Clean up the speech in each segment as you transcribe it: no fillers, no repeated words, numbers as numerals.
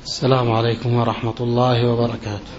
السلام عليكم ورحمة الله وبركاته.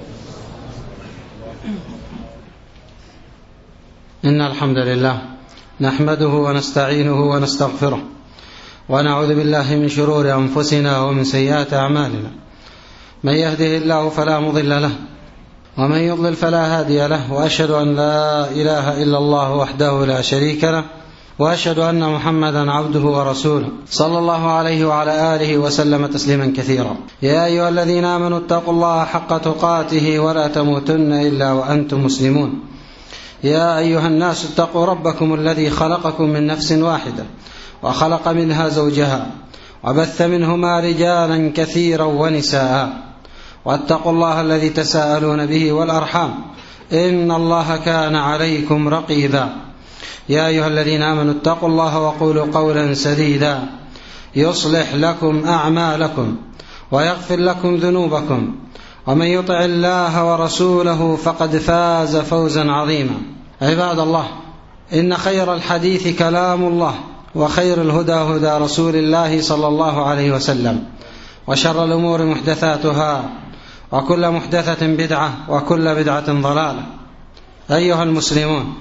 إن الحمد لله نحمده ونستعينه ونستغفره ونعوذ بالله من شرور أنفسنا ومن سيئات أعمالنا. من يهده الله فلا مضل له ومن يضلل فلا هادي له، وأشهد أن لا إله إلا الله وحده لا شريك له، وأشهد أن محمدا عبده ورسوله صلى الله عليه وعلى آله وسلم تسليما كثيرا. يا أيها الذين آمنوا اتقوا الله حق تقاته ولا تموتن إلا وأنتم مسلمون. يا أيها الناس اتقوا ربكم الذي خلقكم من نفس واحدة وخلق منها زوجها وبث منهما رجالا كثيرا ونساء، واتقوا الله الذي تساءلون به والأرحام إن الله كان عليكم رقيبا. يا أيها الذين آمنوا اتقوا الله وقولوا قولا سديدا يصلح لكم أعمالكم ويغفر لكم ذنوبكم، ومن يطع الله ورسوله فقد فاز فوزا عظيما. عباد الله، إن خير الحديث كلام الله، وخير الهدى هدى رسول الله صلى الله عليه وسلم، وشر الأمور محدثاتها، وكل محدثة بدعة، وكل بدعة ضلالة. أيها المسلمون،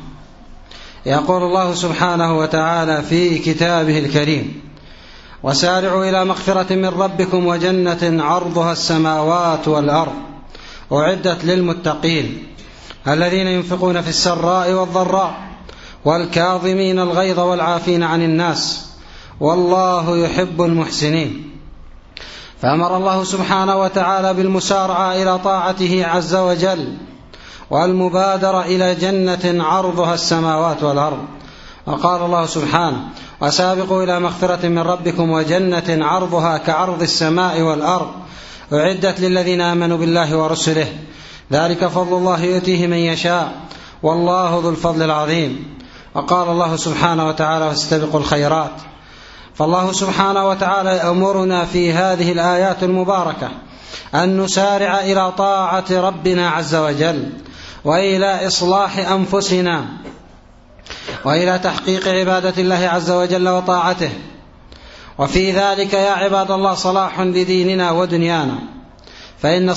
يقول الله سبحانه وتعالى في كتابه الكريم: وسارعوا إلى مغفرة من ربكم وجنة عرضها السماوات والأرض أعدت للمتقين الذين ينفقون في السراء والضراء والكاظمين الغيظ والعافين عن الناس والله يحب المحسنين. فأمر الله سبحانه وتعالى بالمسارعة إلى طاعته عز وجل والمبادرة إلى جنة عرضها السماوات والأرض. وقال الله سبحانه: وسابقوا إلى مغفرة من ربكم وجنة عرضها كعرض السماء والأرض أعدت للذين آمنوا بالله ورسله ذلك فضل الله يؤتيه من يشاء والله ذو الفضل العظيم. وقال الله سبحانه وتعالى: واستبقوا الخيرات. فالله سبحانه وتعالى يأمرنا في هذه الآيات المباركة أن نسارع إلى طاعة ربنا عز وجل، وإلى إصلاح أنفسنا، وإلى تحقيق عبادة الله عز وجل وطاعته. وفي ذلك يا عباد الله صلاح لديننا ودنيانا، فإن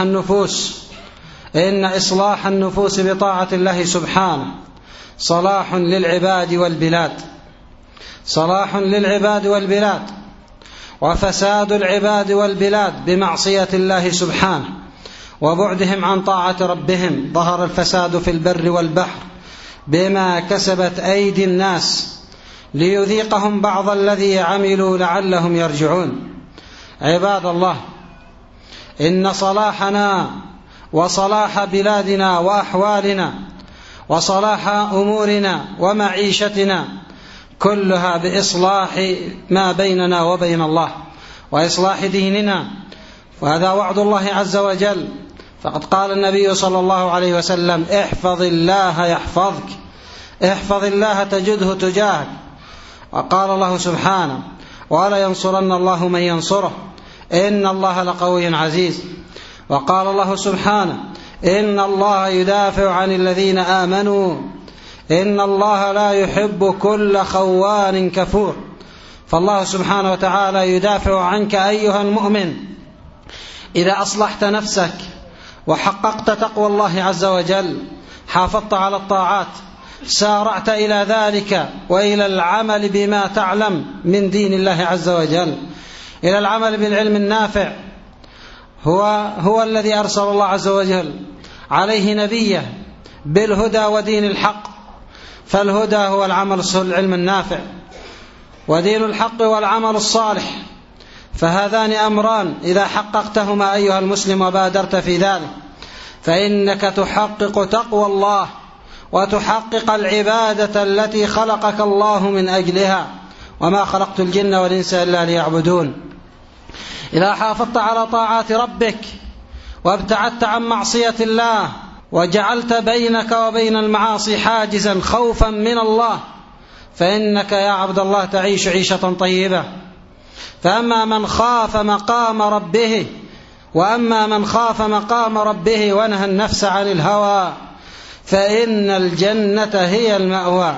إصلاح النفوس بطاعة الله سبحانه صلاح للعباد والبلاد، وفساد العباد والبلاد بمعصية الله سبحانه وبعدهم عن طاعة ربهم. ظهر الفساد في البر والبحر بما كسبت أيدي الناس ليذيقهم بعض الذي عملوا لعلهم يرجعون. عباد الله، إن صلاحنا وصلاح بلادنا وأحوالنا وصلاح أمورنا ومعيشتنا كلها بإصلاح ما بيننا وبين الله وإصلاح ديننا، وهذا وعد الله عز وجل. فقد قال النبي صلى الله عليه وسلم: احفظ الله يحفظك، احفظ الله تجده تجاهك. وقال الله سبحانه: ولا ينصرن الله من ينصره إن الله لقوي عزيز. وقال الله سبحانه: إن الله يدافع عن الذين آمنوا إن الله لا يحب كل خوان كفور. فالله سبحانه وتعالى يدافع عنك أيها المؤمن إذا أصلحت نفسك وحققت تقوى الله عز وجل، حافظت على الطاعات، سارعت إلى ذلك وإلى العمل بما تعلم من دين الله عز وجل، إلى العمل بالعلم النافع. هو الذي أرسل الله عز وجل عليه نبيه بالهدى ودين الحق. فالهدى هو العلم النافع، ودين الحق والعمل الصالح، فهذان أمران إذا حققتهما أيها المسلم وبادرت في ذلك فإنك تحقق تقوى الله وتحقق العبادة التي خلقك الله من أجلها، وما خلقت الجن والإنس إلا ليعبدون. إذا حافظت على طاعات ربك وابتعدت عن معصية الله وجعلت بينك وبين المعاصي حاجزا خوفا من الله فإنك يا عبد الله تعيش عيشة طيبة. فأما من خاف مقام ربه ونهى النفس عن الهوى فإن الجنة هي المأوى.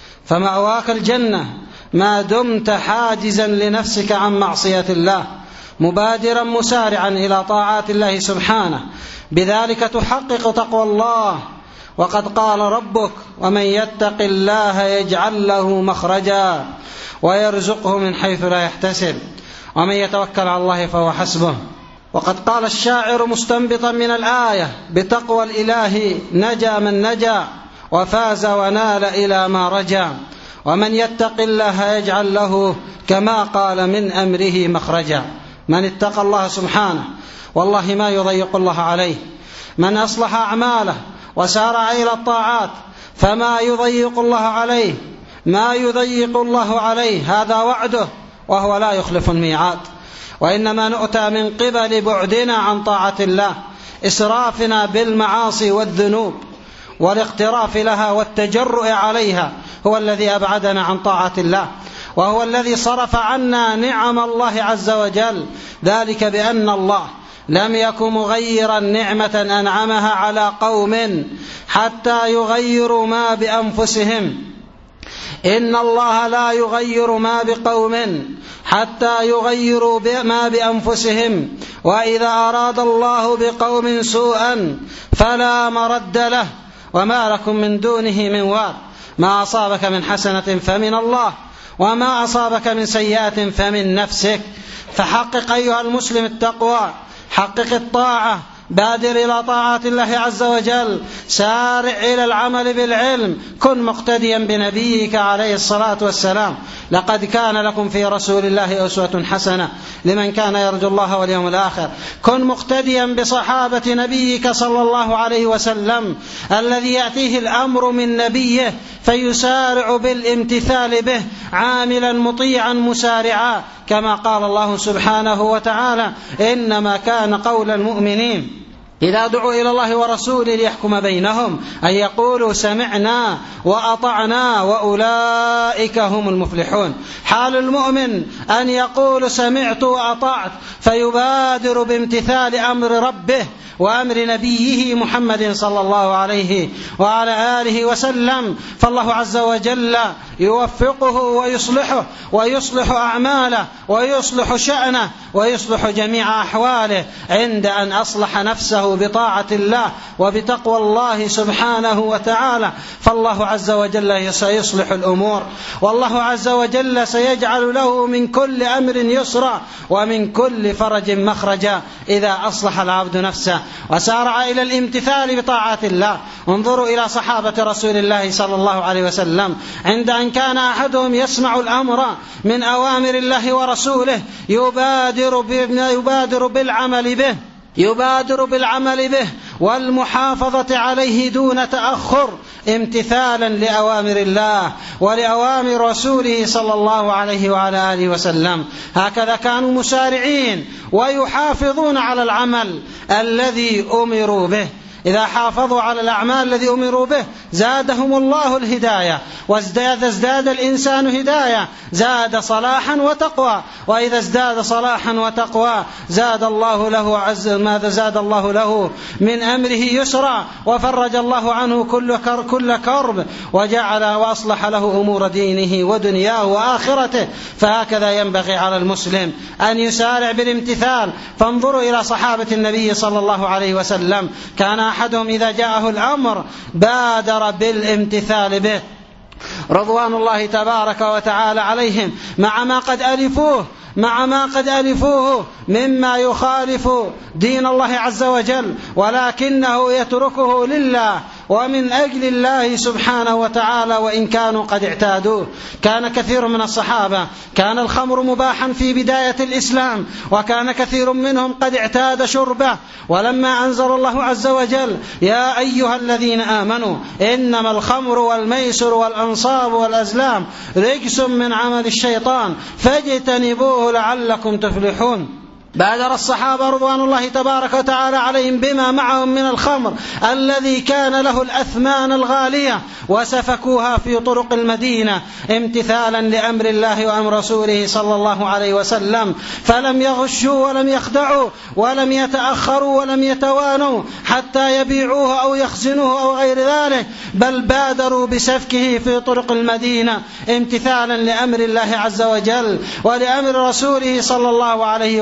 فمأواك الجنة ما دمت حاجزا لنفسك عن معصية الله مبادرا مسارعا إلى طاعات الله سبحانه، بذلك تحقق تقوى الله. وقد قال ربك: ومن يتق الله يجعل له مخرجا ويرزقه من حيث لا يحتسب ومن يتوكل على الله فهو حسبه. وقد قال الشاعر مستنبطا من الآية: بتقوى الإله نجا من نجا وفاز ونال إلى ما رجا، ومن يتق الله يجعل له كما قال من أمره مخرجا. من اتقى الله سبحانه والله ما يضيق الله عليه، من أصلح أعماله وسارع إلى الطاعات فما يضيق الله عليه، ما يضيق الله عليه، هذا وعده وهو لا يخلف الميعاد. وإنما نؤتى من قبل بعدنا عن طاعة الله، إسرافنا بالمعاصي والذنوب والاقتراف لها والتجرؤ عليها هو الذي أبعدنا عن طاعة الله، وهو الذي صرف عنا نعم الله عز وجل، ذلك بأن الله لم يكن مغيرا نعمة أنعمها على قوم حتى يغيروا ما بأنفسهم. إن الله لا يغير ما بقوم حتى يغيروا ما بأنفسهم، وإذا أراد الله بقوم سوءا فلا مرد له وما لكم من دونه من وال. ما أصابك من حسنة فمن الله وما أصابك من سيئة فمن نفسك. فحقق أيها المسلم التقوى، حقق الطاعة، بادر إلى طاعة الله عز وجل، سارع إلى العمل بالعلم، كن مقتديا بنبيك عليه الصلاة والسلام. لقد كان لكم في رسول الله أسوة حسنة لمن كان يرجو الله واليوم الآخر. كن مقتديا بصحابة نبيك صلى الله عليه وسلم الذي يأتيه الأمر من نبيه فيسارع بالامتثال به، عاملا مطيعا مسارعا، كما قال الله سبحانه وتعالى: إنما كان قول المؤمنين إذا دعوا إلى الله ورسوله ليحكم بينهم أن يقولوا سمعنا وأطعنا وأولئك هم المفلحون. حال المؤمن أن يقول سمعت وأطعت، فيبادر بامتثال أمر ربه وأمر نبيه محمد صلى الله عليه وعلى آله وسلم، فالله عز وجل يوفقه ويصلحه ويصلح أعماله ويصلح شأنه ويصلح جميع أحواله عند أن أصلح نفسه بطاعة الله وبتقوى الله سبحانه وتعالى. فالله عز وجل سيصلح الأمور، والله عز وجل سيجعل له من كل أمر يسرا ومن كل فرج مخرجا إذا أصلح العبد نفسه وسارع إلى الامتثال بطاعة الله. انظروا إلى صحابة رسول الله صلى الله عليه وسلم، عند أن كان أحدهم يسمع الأمر من أوامر الله ورسوله يبادر بالعمل به والمحافظة عليه دون تأخر، امتثالا لأوامر الله ولأوامر رسوله صلى الله عليه وعلى آله وسلم. هكذا كانوا مسارعين ويحافظون على العمل الذي أمروا به. إذا حافظوا على الأعمال الذي أمروا به زادهم الله الهداية، ازداد الإنسان هداية، زاد صلاحا وتقوى، وإذا ازداد صلاحا وتقوى زاد الله له من أمره يسرا، وفرج الله عنه كل كرب، وجعل وأصلح له أمور دينه ودنياه وآخرته. فهكذا ينبغي على المسلم أن يسارع بالامتثال. فانظروا إلى صحابة النبي صلى الله عليه وسلم، كان أحدهم إذا جاءه الأمر بادر بالامتثال به رضوان الله تبارك وتعالى عليهم، مع ما قد ألفوه مما يخالف دين الله عز وجل، ولكنه يتركه لله ومن أجل الله سبحانه وتعالى، وإن كانوا قد اعتادوه. كان كثير من الصحابة كان الخمر مباحا في بداية الإسلام، وكان كثير منهم قد اعتاد شربه، ولما أنزل الله عز وجل: يا أيها الذين آمنوا إنما الخمر والميسر والأنصاب والأزلام رجس من عمل الشيطان فاجتنبوه لعلكم تفلحون، بادر الصحابة رضوان الله تبارك وتعالى عليهم بما معهم من الخمر الذي كان له الأثمان الغالية، وسفكوها في طرق المدينة امتثالا لأمر الله وأمر رسوله صلى الله عليه وسلم، فلم يغشوا ولم يخدعوا ولم يتأخروا ولم يتوانوا حتى يبيعوه أو يخزنوه أو غير ذلك، بل بادروا بسفكه في طرق المدينة امتثالا لأمر الله عز وجل ولأمر رسوله صلى الله عليه وعلى آله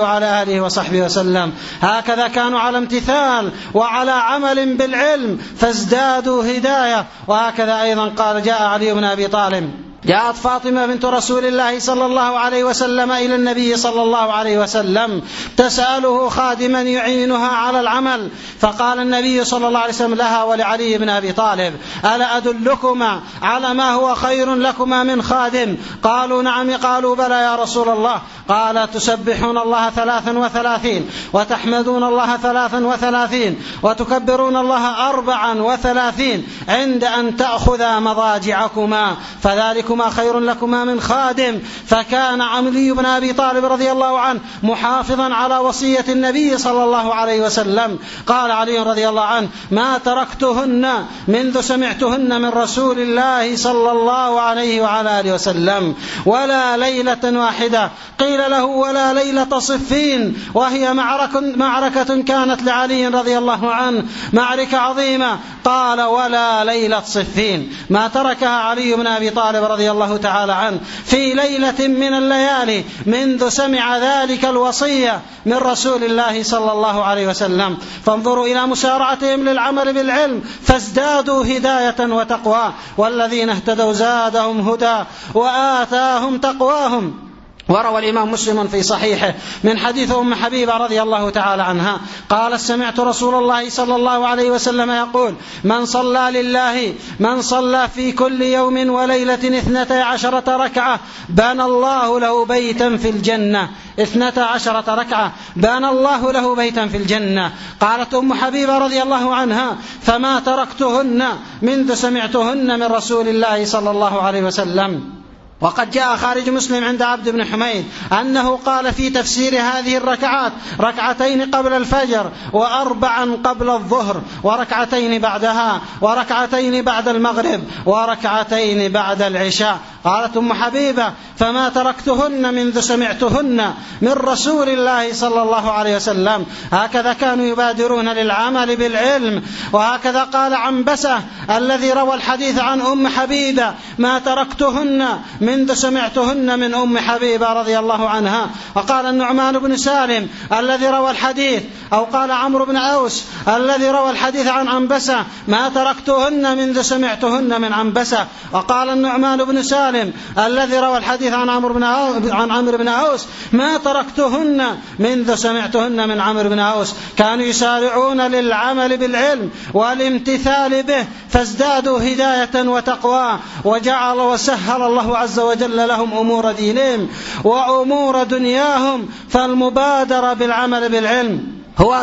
وآله وصحبه وسلم. هكذا كانوا على امتثال وعلى عمل بالعلم فازدادوا هداية. وهكذا أيضا قال جاء علي بن أبي طالب جاءت فاطمة بنت رسول الله صلى الله عليه وسلم إلى النبي صلى الله عليه وسلم تسأله خادما يعينها على العمل، فقال النبي صلى الله عليه وسلم لها ولعلي بن أبي طالب: ألا أدلكما على ما هو خير لكما من خادم؟ قالوا نعم. قالوا بلى يا رسول الله. قال: تسبحون الله 33 وتحمدون الله 33 وتكبرون الله 34 عند أن تأخذا مضاجعكما، فذلكما خير لكما من خادم. فكان علي بن أبي طالب رضي الله عنه محافظا على وصية النبي صلى الله عليه وسلم. قال علي رضي الله عنه: ما تركتهن منذ سمعتهن من رسول الله صلى الله عليه وعلى آله وسلم ولا ليلة واحدة. قيل له: ولا ليلة صفين، وهي معركة كانت لعلي رضي الله عنه معركة عظيمة. قال: ولا ليلة صفين. ما تركها علي بن أبي طالب رضي الله تعالى عنه في ليلة من الليالي منذ سمع ذلك الوصية من رسول الله صلى الله عليه وسلم. فانظروا إلى مسارعتهم للعمل بالعلم فازدادوا هداية وتقوى، والذين اهتدوا زادهم هدى وآتاهم تقواهم. وروى الإمام مسلم في صحيحه من حديث أم حبيبة رضي الله تعالى عنها قال: سمعت رسول الله صلى الله عليه وسلم يقول: من صلى في كل يوم وليلة 12 ركعة بنى الله له بيتا في الجنة. 12 ركعة بنى الله له بيتا في الجنة. قالت أم حبيبة رضي الله عنها: فما تركتهن منذ سمعتهن من رسول الله صلى الله عليه وسلم. وقد جاء خارج مسلم عند عبد بن حميد أنه قال في تفسير هذه الركعات: 2 قبل الفجر، 4 قبل الظهر، 2 بعدها، 2 بعد المغرب، 2 بعد العشاء. قالت أم حبيبة: فما تركتهن منذ سمعتهن من رسول الله صلى الله عليه وسلم. هكذا كانوا يبادرون للعمل بالعلم. وهكذا قال عنبسة الذي روى الحديث عن أم حبيبة: ما تركتهن منذ سمعتهن من أم حبيبة رضي الله عنها. وقال النعمان بن سالم الذي روى الحديث، أو قال عمرو بن أوس الذي روى الحديث عن عنبسة: ما تركتهن منذ سمعتهن من عنبسة. وقال النعمان بن سالم الذي روى الحديث عن عمرو بن أوس: ما تركتهن منذ سمعتهن من عمرو بن أوس. كانوا يسارعون للعمل بالعلم والامتثال به فازدادوا هداية وتقوى، وجعل وسهل الله عز وجل لهم أمور دينهم وأمور دنياهم. فالمبادرة بالعمل بالعلم هو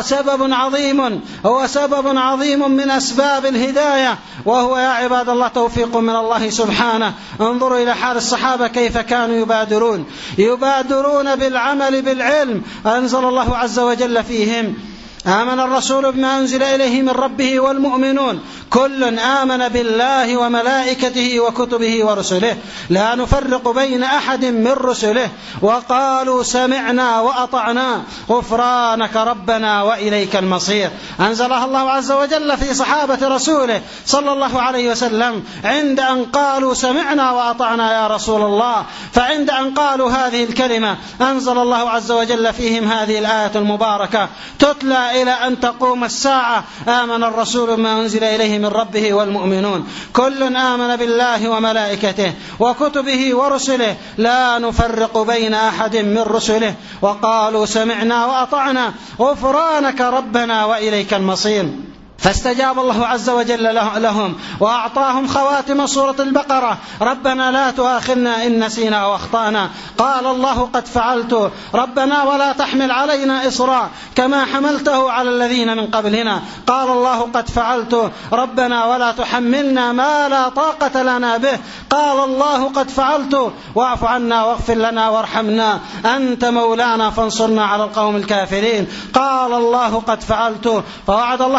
سبب عظيم من أسباب الهداية، وهو يا عباد الله توفيق من الله سبحانه. انظروا إلى حال الصحابة كيف كانوا يبادرون بالعمل بالعلم. أنزل الله عز وجل فيهم: آمن الرسول بما أنزل إليه من ربه والمؤمنون كل آمن بالله وملائكته وكتبه ورسله لا نفرق بين أحد من رسله وقالوا سمعنا وأطعنا غفرانك ربنا وإليك المصير. أنزلها الله عز وجل في صحابة رسوله صلى الله عليه وسلم عند أن قالوا سمعنا وأطعنا يا رسول الله. فعند أن قالوا هذه الكلمة أنزل الله عز وجل فيهم هذه الآية المباركة تتلى إلى أن تقوم الساعة: آمن الرسول بما أنزل إليه من ربه والمؤمنون كل آمن بالله وملائكته وكتبه ورسله لا نفرق بين أحد من رسله وقالوا سمعنا وأطعنا غفرانك ربنا وإليك المصير. فاستجاب الله عز وجل لهم وأعطاهم خواتم سورة البقرة: ربنا لا تؤاخذنا إن نسينا وأخطأنا. قال الله قد فعلت ربنا ولا تحمل علينا إصرا كما حملته على الذين من قبلنا. قال الله قد فعلت ربنا ولا تحملنا ما لا طاقة لنا به. قال الله قد فعلت واعف عنا واغفر لنا وارحمنا أنت مولانا فانصرنا على القوم الكافرين. قال الله قد فعلت. فوعد الله عز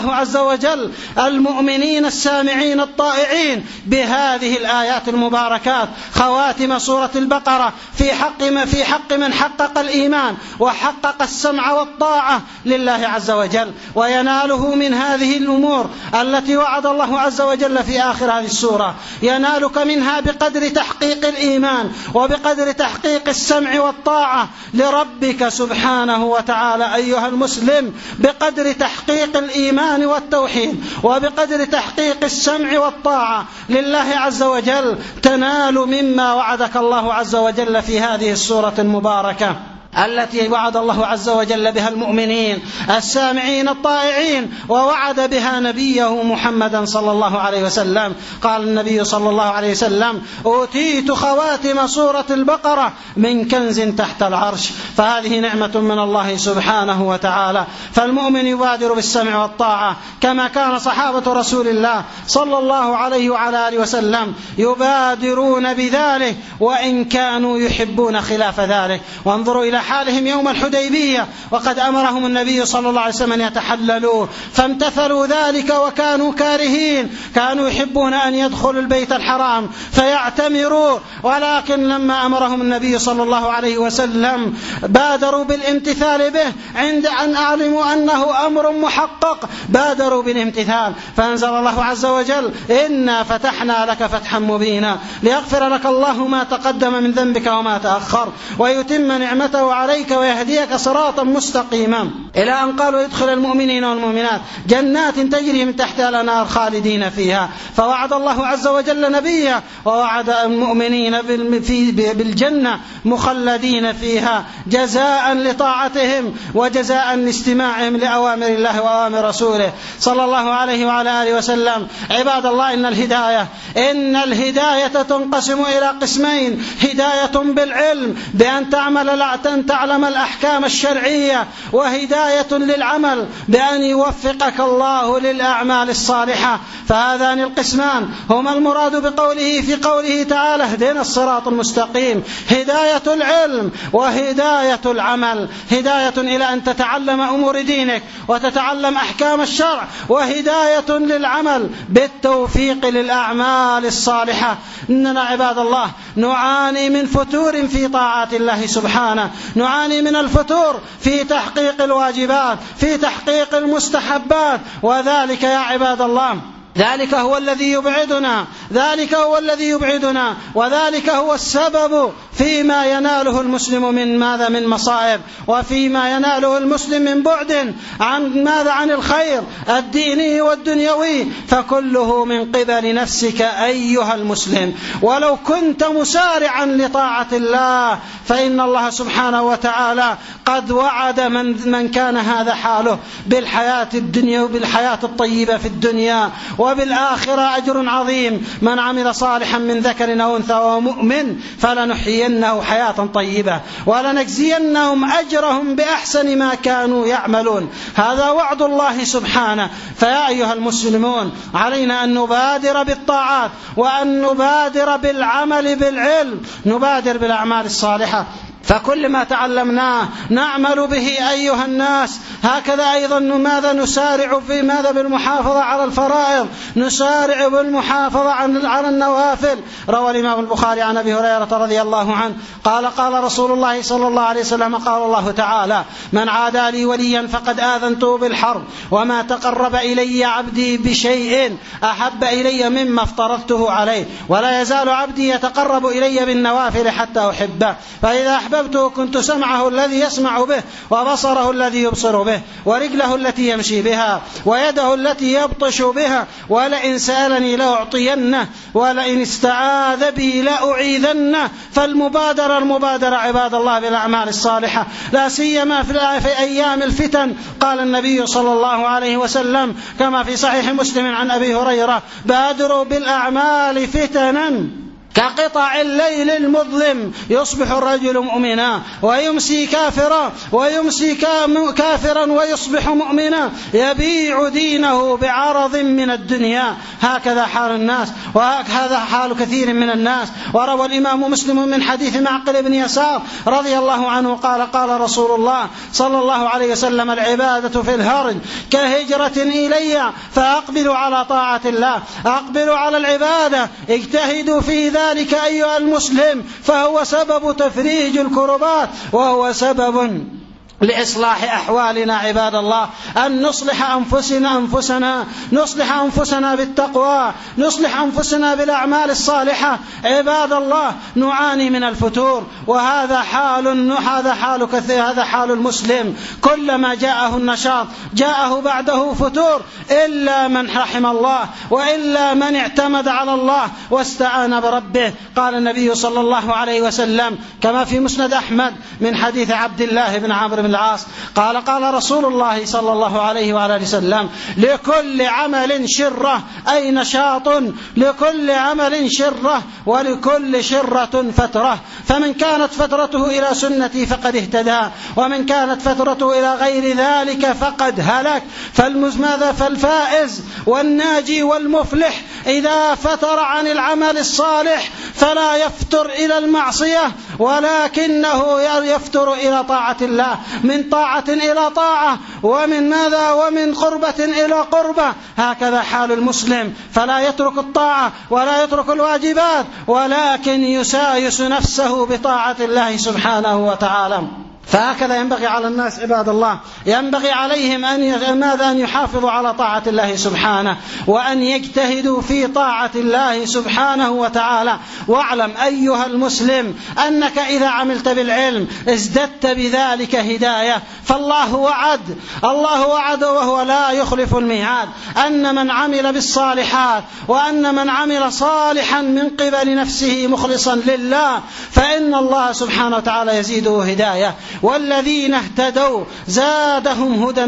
وجل المؤمنين السامعين الطائعين بهذه الآيات المباركات خواتم سورة البقرة في حق من حقق الإيمان وحقق السمع والطاعة لله عز وجل، ويناله من هذه الأمور التي وعد الله عز وجل في آخر هذه السورة. ينالك منها بقدر تحقيق الإيمان وبقدر تحقيق السمع والطاعة لربك سبحانه وتعالى أيها المسلم، بقدر تحقيق الإيمان والتوحيد وبقدر تحقيق السمع والطاعة لله عز وجل تنال مما وعدك الله عز وجل في هذه السورة المباركة التي وعد الله عز وجل بها المؤمنين السامعين الطائعين، ووعد بها نبيه محمدا صلى الله عليه وسلم. قال النبي صلى الله عليه وسلم: أوتيت خواتم سورة البقرة من كنز تحت العرش. فهذه نعمة من الله سبحانه وتعالى. فالمؤمن يبادر بالسمع والطاعة كما كان صحابة رسول الله صلى الله عليه وعلى آله وسلم يبادرون بذلك وإن كانوا يحبون خلاف ذلك. وانظروا إلى حالهم يوم الحديبية، وقد أمرهم النبي صلى الله عليه وسلم أن يتحللوا فامتثلوا ذلك وكانوا كارهين، كانوا يحبون أن يدخلوا البيت الحرام فيعتمروا، ولكن لما أمرهم النبي صلى الله عليه وسلم بادروا بالامتثال به عند أن أعلموا أنه أمر محقق، بادروا بالامتثال. فأنزل الله عز وجل: إنا فتحنا لك فتحا مبينا ليغفر لك الله ما تقدم من ذنبك وما تأخر ويتم نعمته عليك ويهديك صراطا مستقيما، إلى أن قالوا: يدخل المؤمنين والمؤمنات جنات تجري من تحتها الأنهار خالدين فيها. فوعد الله عز وجل نبيه ووعد المؤمنين بالجنة مخلدين فيها جزاء لطاعتهم وجزاء لاستماعهم لأوامر الله وأوامر رسوله صلى الله عليه وعلى آله وسلم. عباد الله، إن الهداية تنقسم إلى قسمين: هداية بالعلم بأن تعلم الأحكام الشرعية، وهداية للعمل بأن يوفقك الله للأعمال الصالحة. فهذان القسمان هما المراد بقوله في قوله تعالى: اهدنا الصراط المستقيم. هداية العلم وهداية العمل، هداية إلى أن تتعلم أمور دينك وتتعلم أحكام الشرع، وهداية للعمل بالتوفيق للأعمال الصالحة. إننا عباد الله نعاني من فتور في طاعات الله سبحانه، نعاني من الفتور في تحقيق الواجبات، في تحقيق المستحبات، وذلك يا عباد الله ذلك هو الذي يبعدنا وذلك هو السبب فيما يناله المسلم من مصائب، وفيما يناله المسلم من بعد عن الخير الديني والدنيوي، فكله من قبل نفسك أيها المسلم. ولو كنت مسارعا لطاعة الله فإن الله سبحانه وتعالى قد وعد من كان هذا حاله بالحياة الدنيا وبالحياة الطيبة في الدنيا وبالآخرة أجر عظيم: من عمل صالحا من ذكر أو أنثى وهو مؤمن فلنحيينه حياة طيبة ولنجزينهم أجرهم بأحسن ما كانوا يعملون. هذا وعد الله سبحانه. فيا أيها المسلمون، علينا أن نبادر بالطاعات وأن نبادر بالعمل بالعلم، نبادر بالأعمال الصالحة. فكل ما تعلمناه نعمل به أيها الناس. هكذا أيضا ماذا نسارع في ماذا بالمحافظة على الفرائض، نسارع بالمحافظة على النوافل. روى الإمام البخاري عن أبي هريرة رضي الله عنه قال رسول الله صلى الله عليه وسلم: قال الله تعالى: من عادى لي وليا فقد آذنته بالحرب، وما تقرب إلي عبدي بشيء أحب إلي مما افترضته عليه، ولا يزال عبدي يتقرب إلي بالنوافل حتى أحبه، فإذا أحببته كنت سمعه الذي يسمع به، وبصره الذي يبصر به، ورجله التي يمشي بها، ويده التي يبطش بها، ولئن سألني لأعطينه، ولئن استعاذ بي لأعيذنه. فالمبادرة عباد الله بالأعمال الصالحة، لا سيما في أيام الفتن. قال النبي صلى الله عليه وسلم كما في صحيح مسلم عن أبي هريرة: بادروا بالأعمال فتنا كقطع الليل المظلم، يصبح الرجل مؤمنا ويمسي كافرا ويصبح مؤمنا، يبيع دينه بعرض من الدنيا. هكذا حال الناس، وهكذا حال كثير من الناس. وروى الإمام مسلم من حديث معقل بن يسار رضي الله عنه قال: قال رسول الله صلى الله عليه وسلم: العبادة في الهرج كهجرة إلي، فأقبلوا على طاعة الله، أقبلوا على العبادة، اجتهدوا في ذلك أيها المسلم، فهو سبب تفريج الكربات، وهو سبب لإصلاح أحوالنا. عباد الله، أن نصلح أنفسنا بالتقوى، نصلح أنفسنا بالأعمال الصالحة. عباد الله، نعاني من الفتور، وهذا حال المسلم. كلما جاءه النشاط جاءه بعده فتور، إلا من رحم الله، وإلا من اعتمد على الله واستعان بربه. قال النبي صلى الله عليه وسلم كما في مسند أحمد من حديث عبد الله بن عمرو بن العاص قال: قال رسول الله صلى الله عليه وآله وسلم: لكل عمل شرة، أي نشاط، لكل عمل شرة، ولكل شرة فترة، فمن كانت فترته إلى سنتي فقد اهتدى، ومن كانت فترته إلى غير ذلك فقد هلك. فالفائز والناجي والمفلح إذا فتر عن العمل الصالح فلا يفتر إلى المعصية، ولكنه يفتر إلى طاعة الله، من طاعة إلى طاعة، ومن قربة إلى قربة. هكذا حال المسلم، فلا يترك الطاعة ولا يترك الواجبات، ولكن يسايس نفسه بطاعة الله سبحانه وتعالى. فهكذا ينبغي على الناس عباد الله، ينبغي عليهم أن يحافظوا على طاعة الله سبحانه، وأن يجتهدوا في طاعة الله سبحانه وتعالى. واعلم أيها المسلم أنك إذا عملت بالعلم ازددت بذلك هداية، فالله وعد وهو لا يخلف الميعاد، أن من عمل بالصالحات، وأن من عمل صالحا من قبل نفسه مخلصا لله، فإن الله سبحانه وتعالى يزيده هداية. والذين اهتدوا زادهم هدى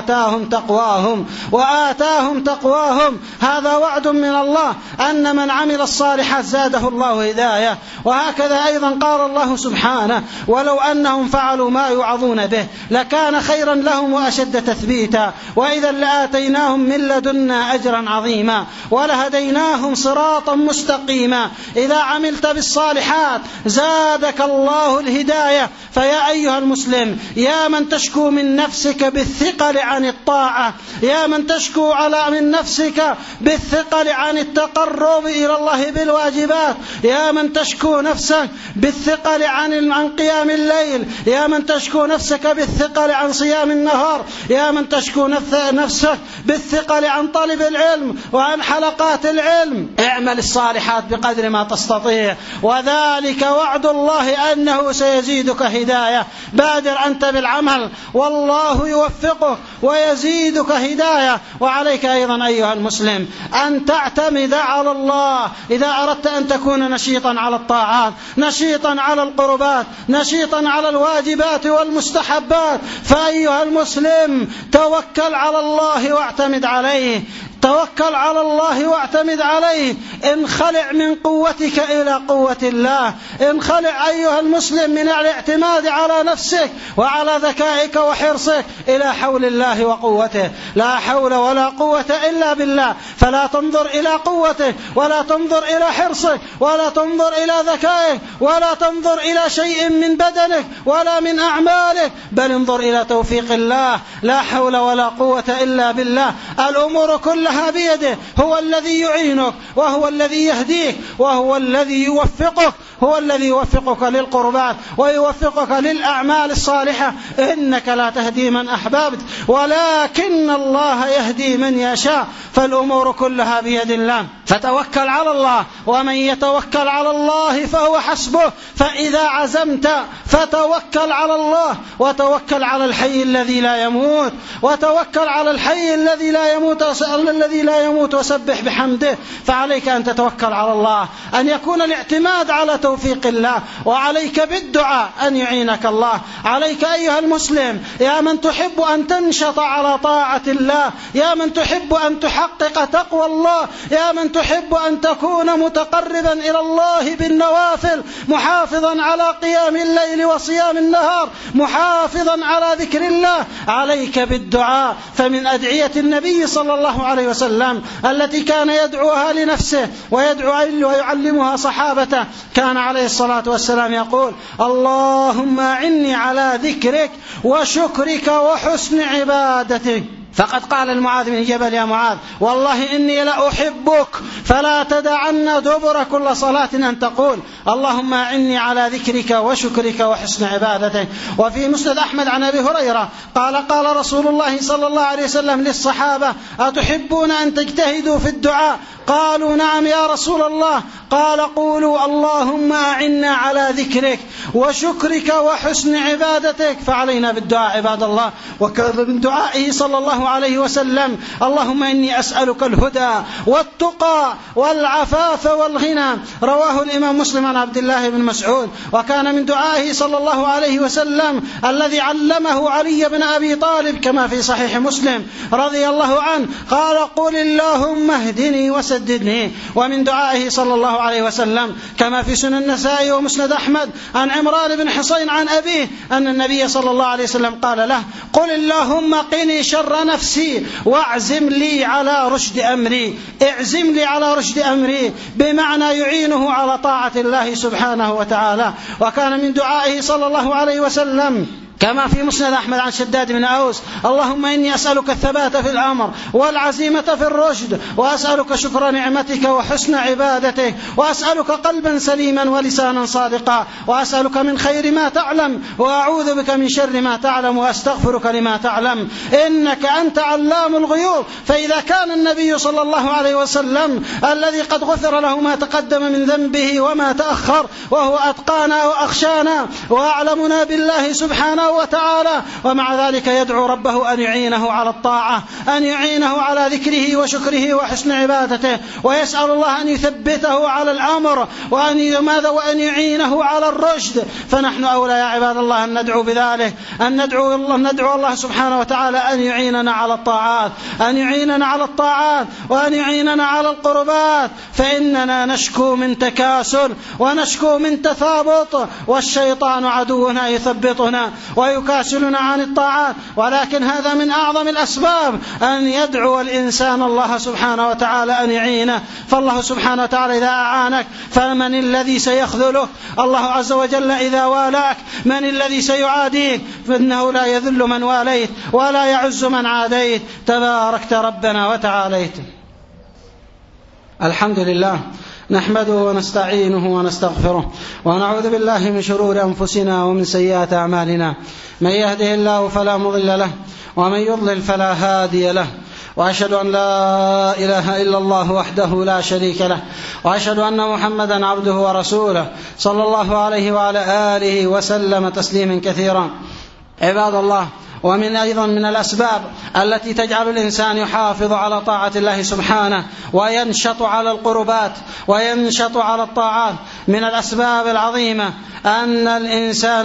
وآتاهم تقواهم. هذا وعد من الله أن من عمل الصالحات زاده الله هداية. وهكذا أيضا قال الله سبحانه: ولو أنهم فعلوا ما يوعظون به لكان خيرا لهم وأشد تثبيتا، وإذا لآتيناهم من لدنا أجرا عظيما ولهديناهم صراطا مستقيما. إذا عملت بالصالحات زادك الله الهداية. فيا أيها المسلم، يا من تشكو من نفسك بالثقل عن الطاعة، يا من تشكو من نفسك بالثقل عن التقرب إلى الله بالواجبات، يا من تشكو نفسك بالثقل عن قيام الليل، يا من تشكو نفسك بالثقل عن صيام النهار، يا من تشكو نفسك بالثقل عن طلب العلم وعن حلقات العلم، اعمل الصالحات بقدر ما تستطيع، وذلك وعد الله أنه سيزيدك هداية. بادر أنت بالعمل والله يوفقك ويزيدك هداية. وعليك أيضا أيها المسلم أن تعتمد على الله إذا أردت أن تكون نشيطا على الطاعات، نشيطا على القربات، نشيطا على الواجبات والمستحبات. فأيها المسلم توكل على الله واعتمد عليه، توكل على الله واعتمد عليه. انخلع من قوتك إلى قوة الله، انخلع أيها المسلم من الاعتماد على نفسك وعلى ذكائك وحرصك إلى حول الله وقوته. لا حول ولا قوة إلا بالله. فلا تنظر إلى قوتك، ولا تنظر إلى حرصك، ولا تنظر إلى ذكائك، ولا تنظر إلى شيء من بدنك ولا من أعمالك، بل انظر إلى توفيق الله. لا حول ولا قوة إلا بالله. الأمور كلها بيده، هو الذي يعينك، وهو الذي يهديك، وهو الذي يوفقك، هو الذي يوفقك للقربات ويوفقك للأعمال الصالحة. إنك لا تهدي من أحببت ولكن الله يهدي من يشاء. فالأمور كلها بيد الله، فتوكل على الله، ومن يتوكل على الله فهو حسبه. فإذا عزمت فتوكل على الله، وتوكل على الحي الذي لا يموت، وتوكل على الحي الذي لا يموت وسبح بحمده. فعليك أن تتوكل على الله، أن يكون الاعتماد على توفيق الله، وعليك بالدعاء أن يعينك الله. عليك أيها المسلم يا من تحب أن تنشط على طاعة الله، يا من تحب أن تحقق تقوى الله، يا من أتحب أن تكون متقربا إلى الله بالنوافل محافظا على قيام الليل وصيام النهار محافظا على ذكر الله؟ عليك بالدعاء. فمن أدعية النبي صلى الله عليه وسلم التي كان يدعوها لنفسه ويعلمها صحابته، كان عليه الصلاة والسلام يقول: اللهم أعني على ذكرك وشكرك وحسن عبادتك. فقد قال المعاذ بن جبل: يا معاذ، والله إني لأحبك فلا تدعن دبر كل صلاة أن تقول اللهم أعني على ذكرك وشكرك وحسن عبادتك. وفي مسند أحمد عن أبي هريرة قال رسول الله صلى الله عليه وسلم للصحابة: أتحبون أن تجتهدوا في الدعاء؟ قالوا: نعم يا رسول الله. قال: قولوا اللهم أعنا على ذكرك وشكرك وحسن عبادتك. فعلينا بالدعاء عباد الله. وكان من دعائه صلى الله عليه وسلم: اللهم إني أسألك الهدى والتقى والعفاف والغنى. رواه الإمام مسلم عن عبد الله بن مسعود. وكان من دعائه صلى الله عليه وسلم الذي علمه علي بن أبي طالب كما في صحيح مسلم رضي الله عنه، قال: قل اللهم اهدني وسددني. ومن دعائه صلى الله عليه وسلم كما في سنن النسائي ومسند أحمد عن عمران بن حصين عن أبيه أن النبي صلى الله عليه وسلم قال له: قل اللهم قني شر نفسي واعزم لي على رشد أمري. اعزم لي على رشد أمري بمعنى يعينه على طاعة الله سبحانه وتعالى. وكان من دعائه صلى الله عليه وسلم كما في مسند أحمد عن شداد بن أوس: اللهم إني أسألك الثبات في الأمر والعزيمة في الرشد، وأسألك شكر نعمتك وحسن عبادتك، وأسألك قلبا سليما ولسانا صادقا، وأسألك من خير ما تعلم، وأعوذ بك من شر ما تعلم، وأستغفرك لما تعلم، إنك أنت علام الغيوب. فإذا كان النبي صلى الله عليه وسلم الذي قد غفر له ما تقدم من ذنبه وما تأخر، وهو أتقانا وأخشانا وأعلمنا بالله سبحانه وتعالى، ومع ذلك يدعو ربه أن يعينه على الطاعة، أن يعينه على ذكره وشكره وحسن عبادته، ويسأل الله أن يثبته على الأمر وأن يعينه على الرشد. فنحن أولى يا عباد الله أن ندعو بذلك، أن ندعو الله سبحانه وتعالى أن يعيننا على الطاعات، أن يعيننا على الطاعات، وأن يعيننا على القربات. فإننا نشكو من تكاسل ونشكو من تثابط، والشيطان عدونا يثبطنا ويكاسلنا عن الطاعات. ولكن هذا من أعظم الأسباب أن يدعو الإنسان الله سبحانه وتعالى أن يعينه. فالله سبحانه وتعالى إذا أعانك فمن الذي سيخذلك؟ الله عز وجل إذا والاك من الذي سيعاديك؟ فإنه لا يذل من واليت ولا يعز من عاديت. تباركت ربنا وتعاليت. الحمد لله، نحمده ونستعينه ونستغفره، ونعوذ بالله من شرور أنفسنا ومن سيئات أعمالنا. من يهده الله فلا مضل له، ومن يضلل فلا هادي له. وأشهد أن لا إله إلا الله وحده لا شريك له، وأشهد أن محمدا عبده ورسوله صلى الله عليه وعلى آله وسلم تسليما كثيرا. عباد الله، ومن أيضا من الأسباب التي تجعل الإنسان يحافظ على طاعة الله سبحانه وينشط على القربات وينشط على الطاعات، من الأسباب العظيمة أن الإنسان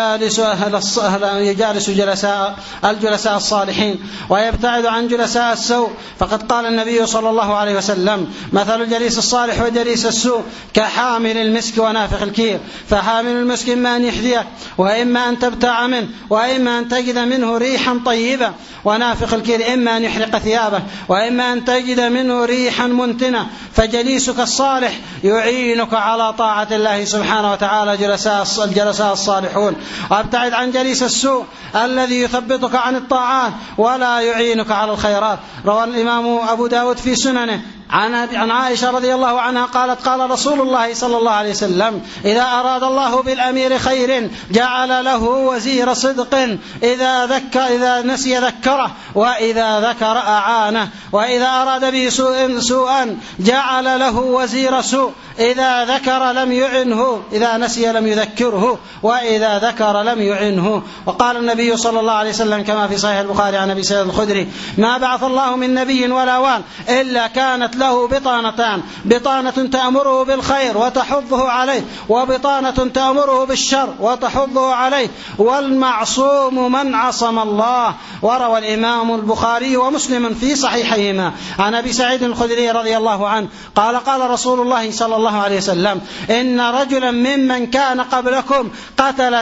يجالس الجلساء الصالحين ويبتعد عن جلساء السوء. فقد قال النبي صلى الله عليه وسلم: مثل الجليس الصالح وجليس السوء كحامل المسك ونافخ الكير. فحامل المسك إما أن يحذيك، وإما أن تبتاع منه، وإما أن تجد منه ريحا طيبة، ونافخ الكير إما أن يحرق ثيابه، وإما أن تجد منه ريحا منتنة. فجليسك الصالح يعينك على طاعة الله سبحانه وتعالى، الجلساء الصالحون. وابتعد عن جليس السوء الذي يثبطك عن الطاعات ولا يعينك على الخيرات. روى الإمام أبو داود في سننه عن عائشة رضي الله عنها قالت: قال رسول الله صلى الله عليه وسلم: إذا أراد الله بالأمير خير جعل له وزير صدق، إذا نسي ذكره، وإذا ذكر أعانه، وإذا أراد به سوءا جعل له وزير سوء، إذا ذكر لم يعنه، إذا نسي لم يذكره، وإذا ذكر لم يعنه. وقال النبي صلى الله عليه وسلم كما في صحيح البخاري عن أبي سعيد الخدري: ما بعث الله من نبي ولا وال إلا كانت له بطانتان: بطانة تأمره بالخير وتحضه عليه، وبطانة تأمره بالشر وتحضه عليه، والمعصوم من عصم الله. وروى الإمام البخاري ومسلم في صحيحيهما عن أبي سعيد الخدري رضي الله عنه قال: قال رسول الله صلى الله عليه وسلم: إن رجلا ممن كان قبلكم قتل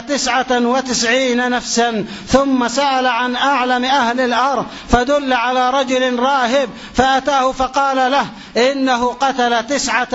99 نفسا ثم سأل عن أعلم أهل الأرض فدل على رجل راهب فأتاه فقال له: إنه قتل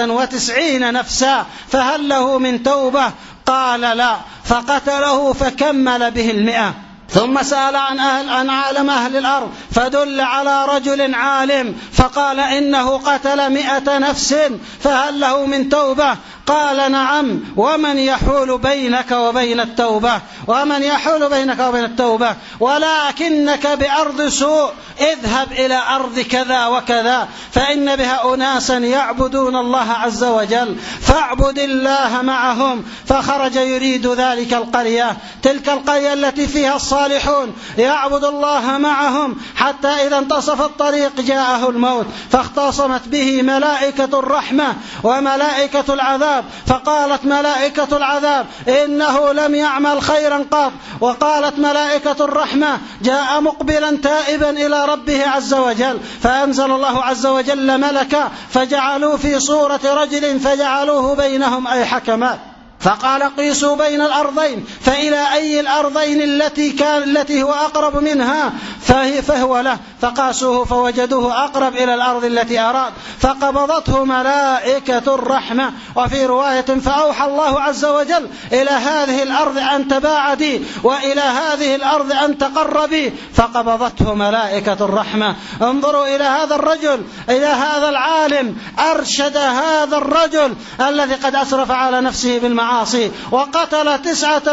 99 نفسا فهل له من توبة؟ قال: لا. فقتله فكمل به 100. ثم سأل عن عالم أهل الأرض فدل على رجل عالم فقال: إنه قتل 100 نفس فهل له من توبة؟ قال: نعم. ومن يحول بينك وبين التوبة؟ ومن يحول بينك وبين التوبة؟ ولكنك بأرض سوء، اذهب إلى أرض كذا وكذا فإن بها أناسا يعبدون الله عز وجل فاعبد الله معهم. فخرج يريد ذلك القرية، تلك القرية التي فيها الصالحون يعبد الله معهم، حتى إذا انتصف الطريق جاءه الموت فاختصمت به ملائكة الرحمة وملائكة العذاب، فقالت ملائكة العذاب: إنه لم يعمل خيرا قط. وقالت ملائكة الرحمة: جاء مقبلا تائبا إلى ربه عز وجل. فأنزل الله عز وجل ملكا فجعلوه في صورة رجل فجعلوه بينهم أي حكما، فقال: قيسوا بين الأرضين فإلى أي الأرضين التي هو أقرب منها فهو له، فقاسوه فوجدوه أقرب إلى الأرض التي أراد فقبضته ملائكة الرحمة. وفي رواية: فأوحى الله عز وجل إلى هذه الأرض أن تباعدي وإلى هذه الأرض أن تقربي فقبضته ملائكة الرحمة. انظروا إلى هذا الرجل، إلى هذا العالم، أرشد هذا الرجل الذي قد أسرف على نفسه بالمعاصي وقتل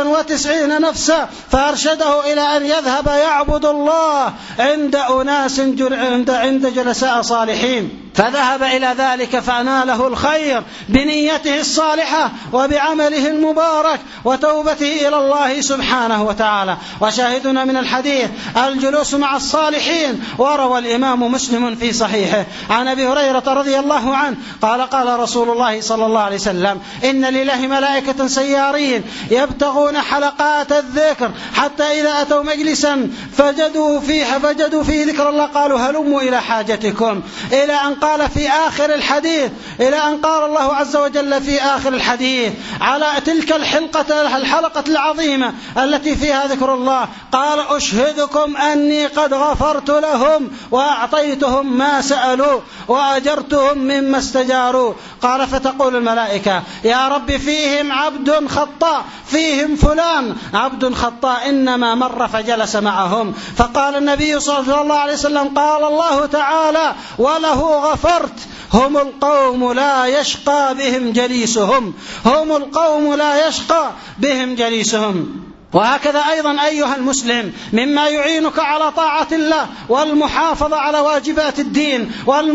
99 نفسا، فأرشده إلى أن يذهب يعبد الله عند أناس عند جلساء صالحين، فذهب إلى ذلك فناله الخير بنيته الصالحة وبعمله المبارك وتوبته إلى الله سبحانه وتعالى. وشاهدنا من الحديث الجلوس مع الصالحين. وروى الإمام مسلم في صحيحه عن أبي هريرة رضي الله عنه قال: قال رسول الله صلى الله عليه وسلم: إن لله ملائكة سيارين يبتغون حلقات الذكر حتى إذا أتوا مجلسا فجدوا فيه ذكر الله قالوا: هلموا إلى حاجتكم، إلى أن قال في آخر الحديث، إلى أن قال الله عز وجل في آخر الحديث على تلك الحلقة العظيمة التي فيها ذكر الله: قال: أشهدكم أني قد غفرت لهم وأعطيتهم ما سألوا وأجرتهم مما استجاروا. قال: فتقول الملائكة: يا رب فيهم عبد خطاء، فيهم فلان عبد خطاء إنما مر فجلس معهم. فقال النبي صلى الله عليه وسلم: قال الله تعالى: وله غفرت. هم القوم لا يشقى بهم جليسهم، هم القوم لا يشقى بهم جليسهم. وهكذا أيضا أيها المسلم مما يعينك على طاعة الله والمحافظة على واجبات الدين،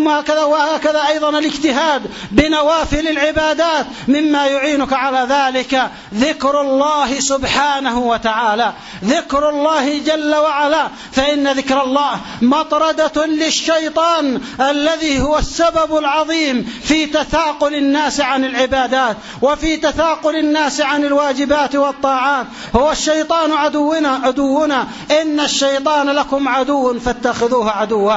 وهكذا أيضا الاجتهاد بنوافل العبادات مما يعينك على ذلك ذكر الله سبحانه وتعالى، ذكر الله جل وعلا، فإن ذكر الله مطردة للشيطان الذي هو السبب العظيم في تثاقل الناس عن العبادات وفي تثاقل الناس عن الواجبات والطاعات. هو الشيطان عدونا إن الشيطان لكم عدو فاتخذوه عدوا،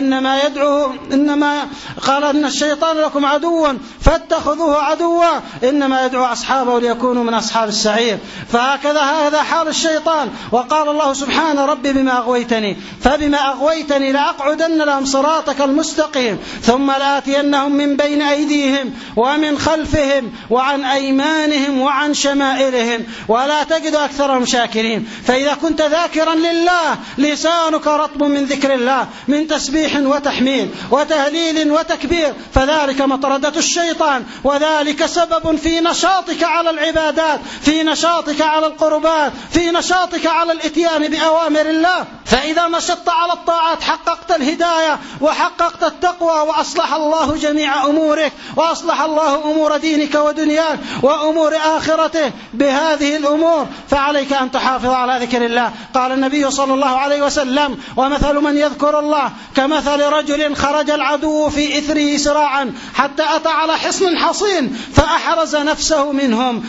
إنما قال إن الشيطان لكم عدو فاتخذوه عدوا إنما يدعو أصحابه ليكونوا من أصحاب السعير. فهكذا هذا حال الشيطان. وقال الله سبحانه: ربي بما أغويتني فبما أغويتني لأقعدن لهم صراطك المستقيم ثم لآتينهم من بين أيديهم ومن خلفهم وعن أيمانهم وعن شمائلهم ولا تجد أكثرهم شاكرين. فإذا كنت ذاكرا لله لسانك رطب من ذكر الله، من تسبيح وتحميد وتهليل وتكبير، فذلك مطردة الشيطان، وذلك سبب في نشاطك على العبادات، في نشاطك على القربات، في نشاطك على الاتيان بأوامر الله. فإذا نشطت على الطاعات حققت الهداية وحققت التقوى وأصلح الله جميع أمورك وأصلح الله أمور دينك ودنياك وأمور آخرته. بهذه الأمور فعليك عليك أن تحافظ على ذكر الله. قال النبي صلى الله عليه وسلم: ومثل من يذكر الله كمثل رجل خرج العدو في إثره سراعا حتى أتى على حصن حصين فأحرز نفسه منهم،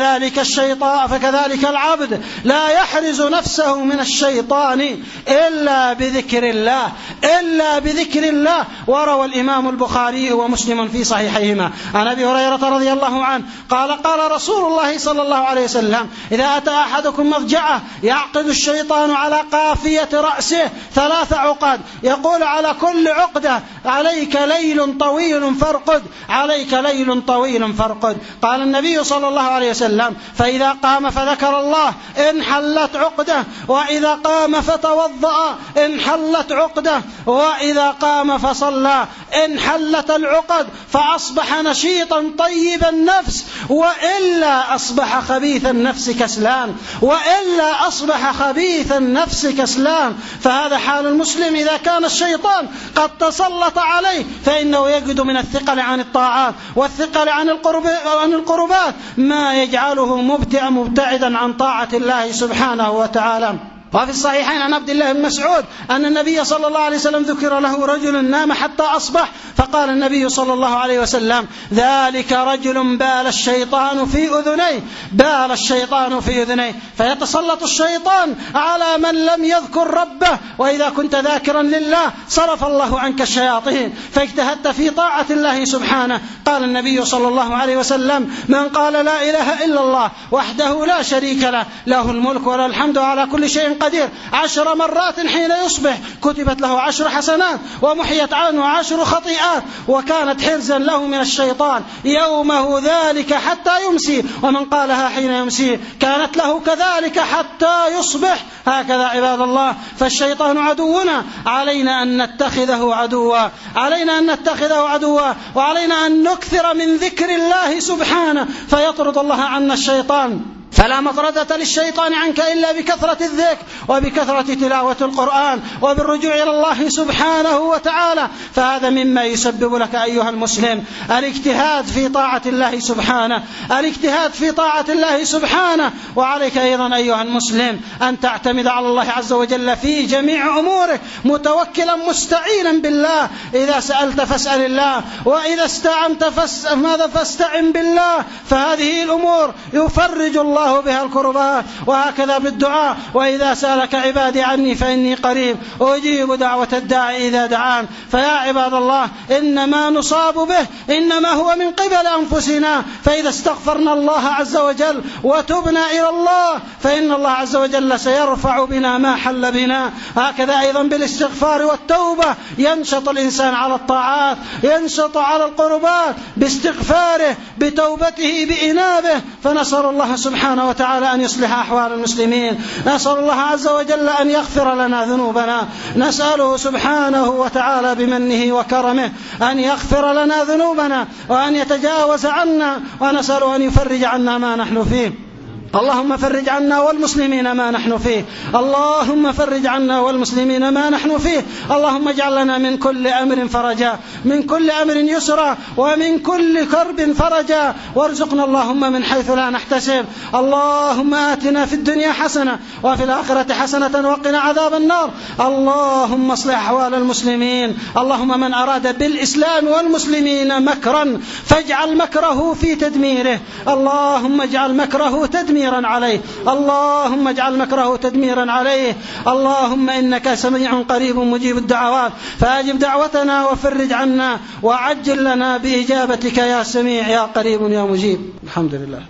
فكذلك العبد لا يحرز نفسه من الشيطان إلا بذكر الله. وروى الإمام البخاري ومسلم في صحيحيهما عن أبي هريرة رضي الله عنه قال رسول الله صلى الله عليه وسلم: إذا أتى أحدكم مضجعه يعقد الشيطان على قافية رأسه 3 عقد، يقول على كل عقدة: عليك ليل طويل فارقد. قال النبي صلى الله عليه وسلم: فإذا قام فذكر الله انحلت عقدة، وإذا قام فتوضأ انحلت عقدة، وإذا قام فصلى انحلت العقد، فأصبح نشيطا طيب النفس، وإلا أصبح خبيث النفس كسلان. فهذا حال المسلم إذا كان الشيطان قد تسلط عليه، فإنه يجد من الثقل عن الطاعات والثقل عن القربات ما يجعله مبتعدا عن طاعة الله سبحانه وتعالى. وفي الصحيحين عن عبد الله بن مسعود أن النبي صلى الله عليه وسلم ذكر له رجل نام حتى أصبح، فقال النبي صلى الله عليه وسلم: ذلك رجل بال الشيطان في أذنيه. فيتسلط الشيطان على من لم يذكر ربه، وإذا كنت ذاكرا لله صرف الله عنك الشياطين فاجتهدت في طاعة الله سبحانه. قال النبي صلى الله عليه وسلم: من قال لا إله إلا الله وحده لا شريك له، له الملك وله الحمد على كل شيء قدير 10 مرات حين يصبح كتبت له 10 حسنات ومحيت عنه 10 خطيئات، وكانت حرزا له من الشيطان يومه ذلك حتى يمسي، ومن قالها حين يمسي كانت له كذلك حتى يصبح. هكذا عباد الله، فالشيطان عدونا، علينا أن نتخذه عدوا، وعلينا أن نكثر من ذكر الله سبحانه فيطرد الله عنا الشيطان. فلا مطردة للشيطان عنك إلا بكثرة الذكر وبكثرة تلاوة القرآن وبالرجوع إلى الله سبحانه وتعالى. فهذا مما يسبب لك أيها المسلم الاجتهاد في طاعة الله سبحانه. وعليك أيضا أيها المسلم أن تعتمد على الله عز وجل في جميع أمورك، متوكلا مستعينا بالله. إذا سألت فاسأل الله، وإذا استعنت فاستعن بالله. فهذه الأمور يفرج الله بها الكربات، وهكذا بالدعاء: وإذا سألك عبادي عني فإني قريب أجيب دعوة الداعي إذا دعان. فيا عباد الله، إنما نصاب به إنما هو من قبل أنفسنا، فإذا استغفرنا الله عز وجل وتبنا إلى الله فإن الله عز وجل سيرفع بنا ما حل بنا. هكذا أيضا بالاستغفار والتوبة ينشط الإنسان على الطاعات، ينشط على القربات باستغفاره بتوبته بإنابه. فنسأل الله سبحانه وتعالى أن يصلح أحوال المسلمين، نسأل الله عز وجل أن يغفر لنا ذنوبنا، نسأله سبحانه وتعالى بمنه وكرمه أن يغفر لنا ذنوبنا وأن يتجاوز عنا، ونسأله أن يفرج عنا ما نحن فيه. اللهم فرج عنا والمسلمين ما نحن فيه، اللهم فرج عنا والمسلمين ما نحن فيه. اللهم اجعل لنا من كل أمر فرجا، من كل أمر يسرا، ومن كل كرب فرجا، وارزقنا اللهم من حيث لا نحتسب. اللهم آتنا في الدنيا حسنة وفي الآخرة حسنة وقنا عذاب النار. اللهم اصلح أحوال المسلمين. اللهم من أراد بالإسلام والمسلمين مكرا فاجعل مكره في تدميره، اللهم اجعل مكره تدميرا عليه، اللهم اجعل مكره تدميرا عليه. اللهم إنك سميع قريب مجيب الدعوات، فأجب دعوتنا وفرج عنا وعجل لنا بإجابتك يا سميع يا قريب يا مجيب. الحمد لله.